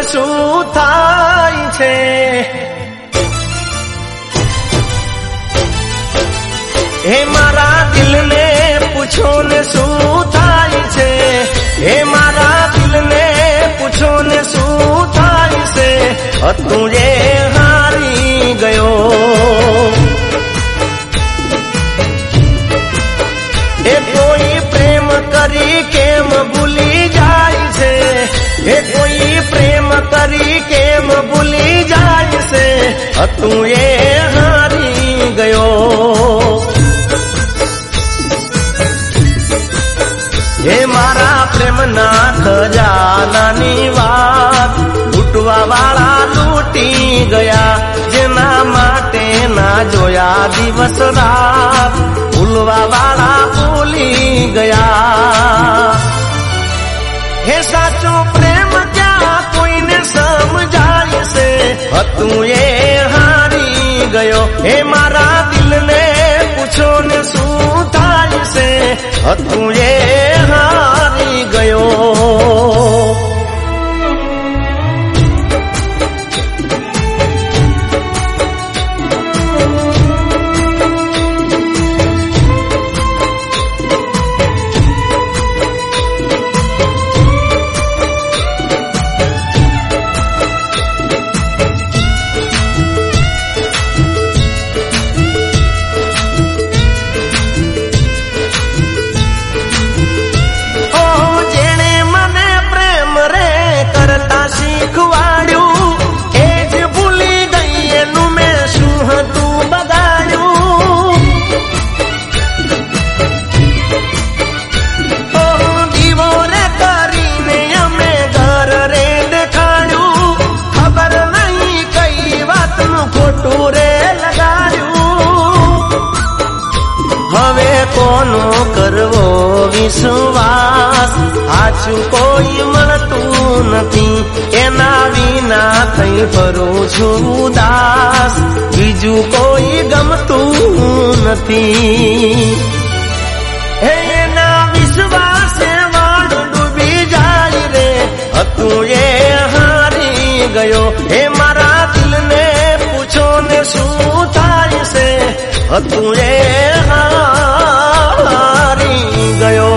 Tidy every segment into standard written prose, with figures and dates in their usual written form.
શું થાય છે? હે મારા દિલને પૂછો ને શું થાય છે? હે મારા દિલને પૂછો ને શું થાય છે? તું એ હારી ગયો. એ કોઈ પ્રેમ કરી કેમ ભૂલી જાય છે? એ કોઈ પ્રેમ કરી કેમ ભૂલી જાય છે? તું એ હારી ગયો. હે મારા પ્રેમના ખજાનાની વાત લૂંટવા વાળા લૂંટી ગયા. જેના માટે ના જોયા દિવસ રાત ભૂલવા વાળા ભૂલી ગયા. હે સાચો પ્રેમ ક્યાં કોઈને સમજાય છે? તું એ હારી ગયો. હે મારા દિલને પૂછો ને શું થાય છે? તું એ હારી ગયો. કોનો કરવો વિશ્વાસ? સાચું કોઈ મળતું નથી. એના વિના થઈ ફરું છું ઉદાસ. બીજું કોઈ ગમતું નથી. એના વિશ્વાસે વાળ ડૂબી જાય રે. તું એ હારી ગયો. હે મારા દિલને પૂછો ને શું થાય છે? તું એ હારી ગયો.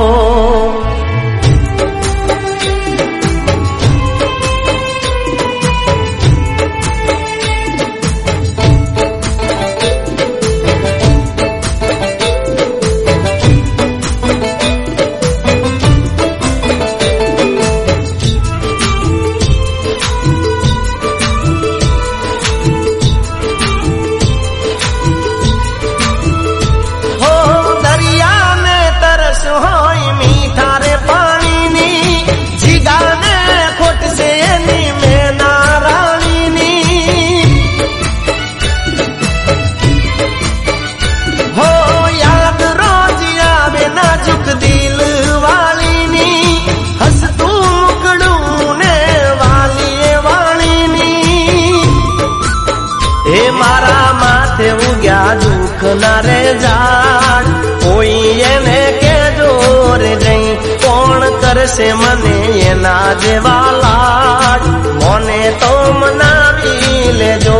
રે જાણ કોઈ એને કેજો રે જઈ. કોણ કરશે મને એના જેવા લાડ? મને તો મનાવી લેજો.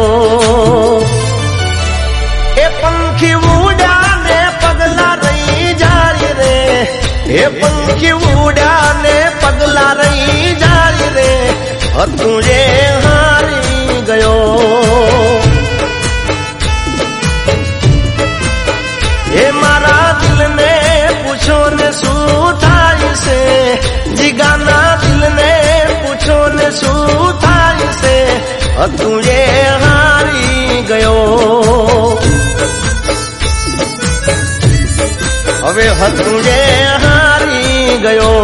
એ પંખી ઉડ્યા ને પગલા રહી જાય રે. એ પંખી ઉડ્યા ને પગલા રહી જાય રે. તું એ હારી ગયો. હે મારા દિલને પૂછો ને શું થાય છે? જીગાના દિલને પૂછો ને શું થાય છે? તું એ હારી ગયો. હવે તું એ હારી ગયો.